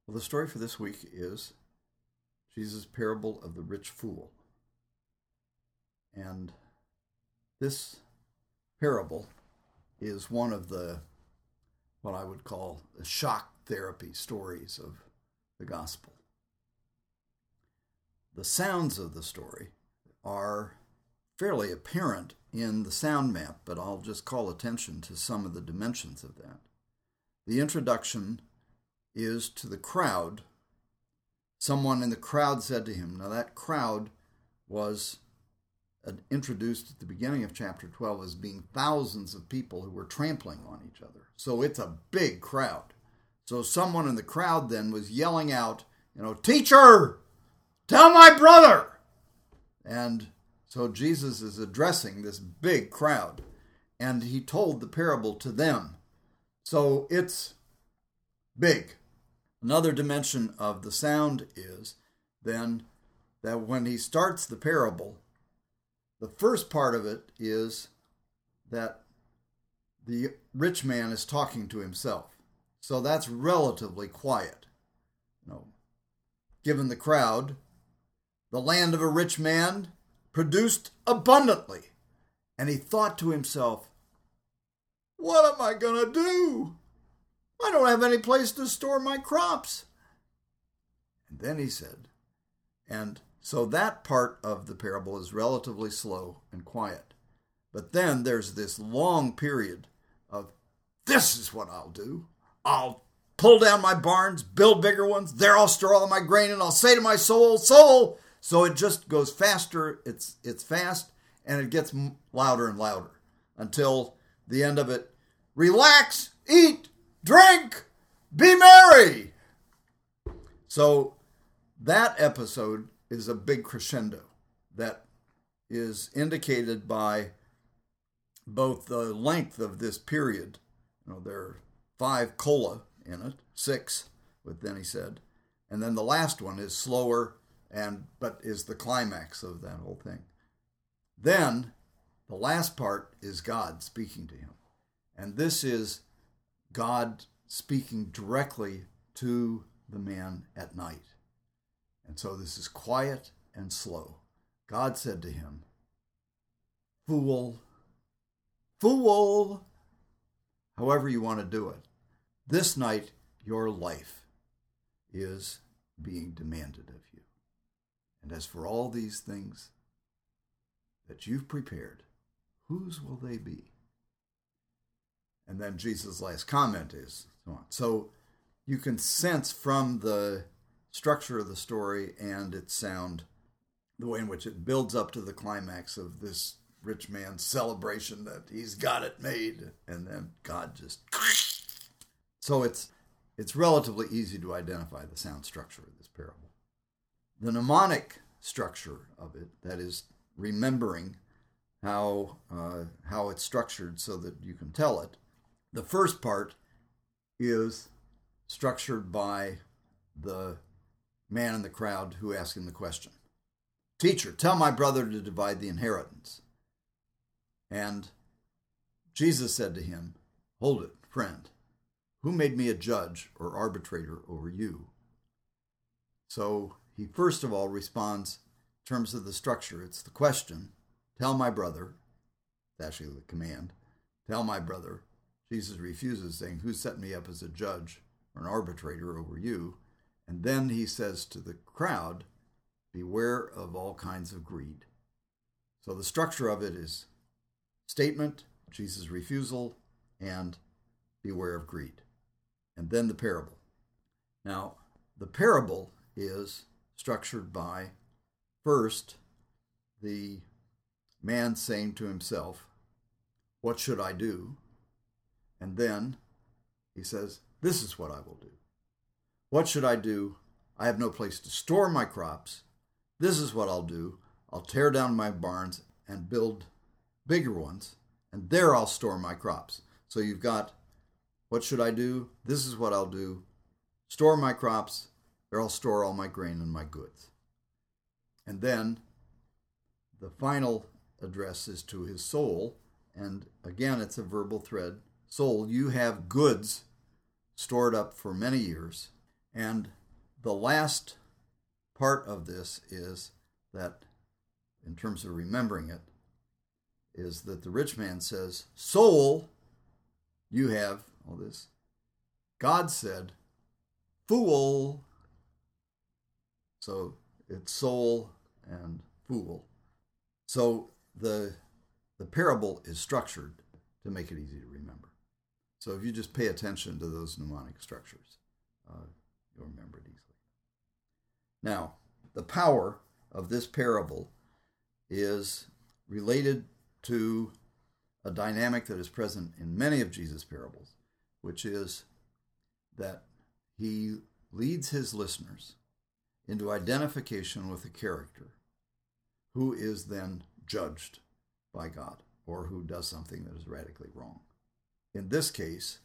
Well, the story for this week is Jesus' parable of the rich fool. And this parable is one of what I would call the shock therapy stories of the gospel. The sounds of the story are fairly apparent in the sound map, but I'll just call attention to some of the dimensions of that. The introduction is to the crowd. Someone in the crowd said to him, now that crowd was introduced at the beginning of chapter 12 as being thousands of people who were trampling on each other. So it's a big crowd. So someone in the crowd then was yelling out, teacher, tell my brother. And so Jesus is addressing this big crowd, and he told the parable to them. So it's big. Another dimension of the sound is then that when he starts the parable, the first part of it is that the rich man is talking to himself. So that's relatively quiet. Given the crowd, the land of a rich man produced abundantly. And he thought to himself, what am I going to do? I don't have any place to store my crops. And then he said, and so that part of the parable is relatively slow and quiet. But then there's this long period of, this is what I'll do. I'll pull down my barns, build bigger ones. There I'll store all of my grain, and I'll say to my soul, soul. So it just goes faster. It's fast, and it gets louder and louder until the end of it. Relax, eat, drink, be merry. So that episode is a big crescendo that is indicated by both the length of this period. There are 5 cola in it, 6, but then he said, and then the last one is slower but is the climax of that whole thing. Then the last part is God speaking to him. And this is God speaking directly to the man at night. And so this is quiet and slow. God said to him, fool, fool, however you want to do it. This night, your life is being demanded of you. And as for all these things that you've prepared, whose will they be? And then Jesus' last comment is so on. So you can sense from the structure of the story and its sound, the way in which it builds up to the climax of this rich man's celebration that he's got it made, and then God just... So it's relatively easy to identify the sound structure of this parable. The mnemonic structure of it, that is remembering how it's structured so that you can tell it, the first part is structured by the man in the crowd who asked him the question. Teacher, tell my brother to divide the inheritance. And Jesus said to him, hold it, friend. Who made me a judge or arbitrator over you? So he first of all responds in terms of the structure. It's the question, tell my brother, it's actually the command, tell my brother. Jesus refuses, saying, who set me up as a judge or an arbitrator over you? And then he says to the crowd, beware of all kinds of greed. So the structure of it is statement, Jesus' refusal, and beware of greed. And then the parable. Now, the parable is structured by, first, the man saying to himself, what should I do? And then he says, this is what I will do. What should I do? I have no place to store my crops. This is what I'll do. I'll tear down my barns and build bigger ones, and there I'll store my crops. So you've got, what should I do? This is what I'll do. Store my crops. There I'll store all my grain and my goods. And then the final address is to his soul. And again, it's a verbal thread. Soul, you have goods stored up for many years, And the last part of this is that, in terms of remembering it, is that the rich man says, soul, you have all this. God said, fool. So it's soul and fool. So the parable is structured to make it easy to remember. So if you just pay attention to those mnemonic structures, you'll remember it easily. Now, the power of this parable is related to a dynamic that is present in many of Jesus' parables, which is that he leads his listeners into identification with a character who is then judged by God, or who does something that is radically wrong. In this case,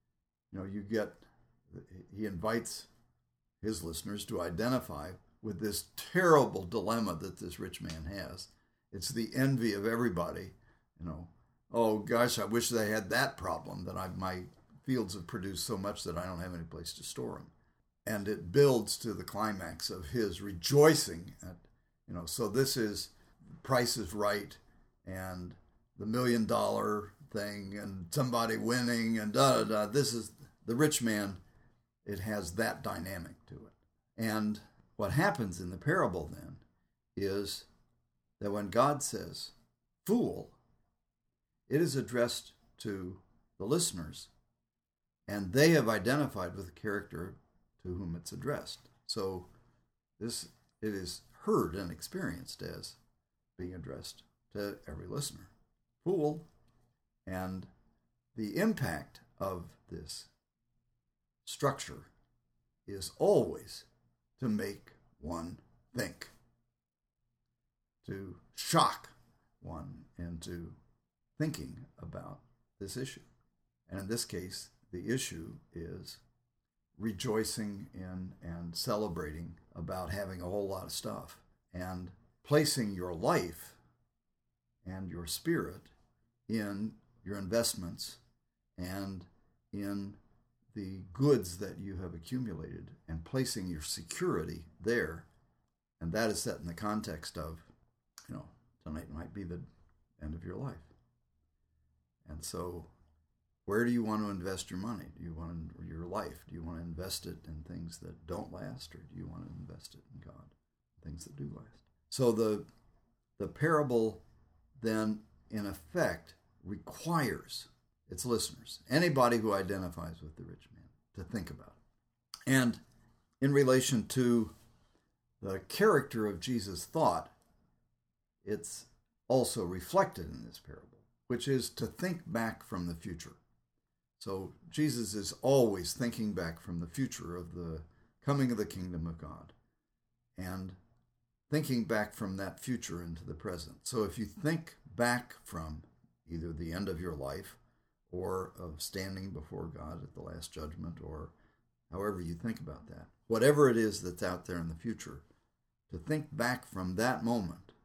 he invites his listeners to identify with this terrible dilemma that this rich man has. It's the envy of everybody. Oh gosh, I wish they had that problem, that my fields have produced so much that I don't have any place to store them. And it builds to the climax of his rejoicing at, so this is Price is Right and the $1 million thing and somebody winning and da-da-da. This is the rich man. It has that dynamic to it. And what happens in the parable then is that when God says, fool, it is addressed to the listeners, and they have identified with the character to whom it's addressed. So it is heard and experienced as being addressed to every listener. Fool. And the impact of this structure is always to make one think, to shock one into thinking about this issue. And in this case, the issue is rejoicing in and celebrating about having a whole lot of stuff and placing your life and your spirit in your investments and in the goods that you have accumulated and placing your security there. And that is set in the context of, tonight might be the end of your life. And so where do you want to invest your money? Do you want your life? Do you want to invest it in things that don't last, or do you want to invest it in God, things that do last? So the parable then, in effect, requires its listeners, anybody who identifies with the rich man, to think about it. And in relation to the character of Jesus' thought, it's also reflected in this parable, which is to think back from the future. So Jesus is always thinking back from the future of the coming of the kingdom of God and thinking back from that future into the present. So if you think back from either the end of your life or of standing before God at the last judgment, or however you think about that, whatever it is that's out there in the future, to think back from that moment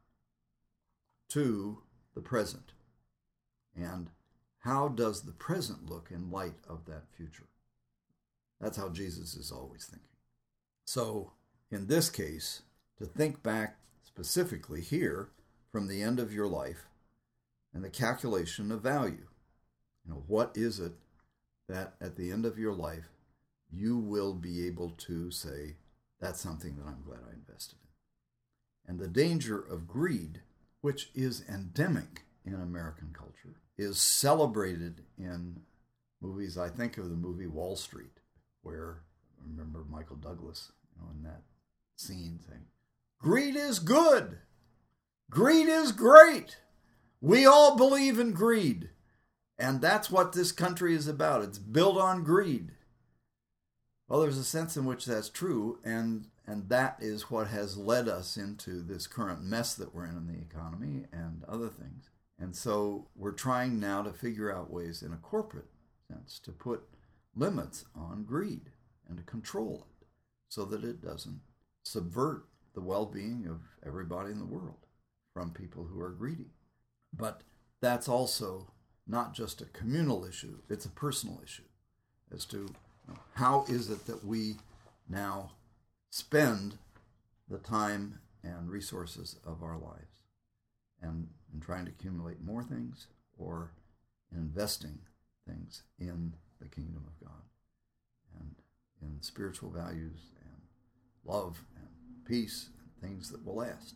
to the present. And how does the present look in light of that future? That's how Jesus is always thinking. So in this case, to think back specifically here from the end of your life and the calculation of value. What is it that at the end of your life you will be able to say, that's something that I'm glad I invested in. And the danger of greed, which is endemic in American culture, is celebrated in movies. I think of the movie Wall Street, where I remember Michael Douglas, in that scene saying, greed is good. Greed is great. We all believe in greed. And that's what this country is about. It's built on greed. Well, there's a sense in which that's true, and that is what has led us into this current mess that we're in the economy and other things. And so we're trying now to figure out ways in a corporate sense to put limits on greed and to control it so that it doesn't subvert the well-being of everybody in the world from people who are greedy. But that's also not just a communal issue, it's a personal issue as to how is it that we now spend the time and resources of our lives and in trying to accumulate more things or in investing things in the kingdom of God and in spiritual values and love and peace and things that will last.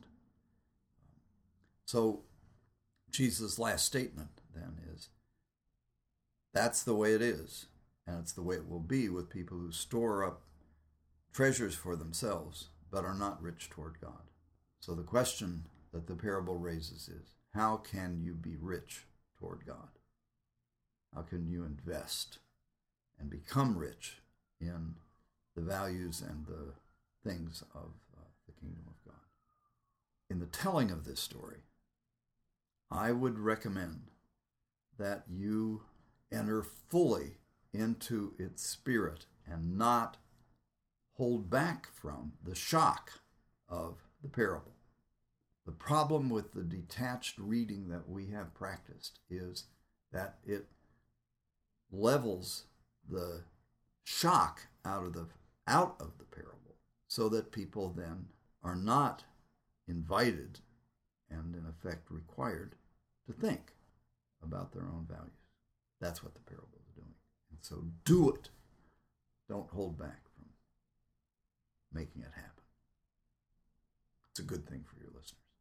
So Jesus' last statement then is, that's the way it is, and it's the way it will be with people who store up treasures for themselves but are not rich toward God. So the question that the parable raises is, how can you be rich toward God? How can you invest and become rich in the values and the things of the kingdom of God? In the telling of this story, I would recommend that you enter fully into its spirit and not hold back from the shock of the parable. The problem with the detached reading that we have practiced is that it levels the shock out of the parable so that people then are not invited and in effect required to think about their own values. That's what the parable is doing. And so do it. Don't hold back from making it happen. It's a good thing for your listeners.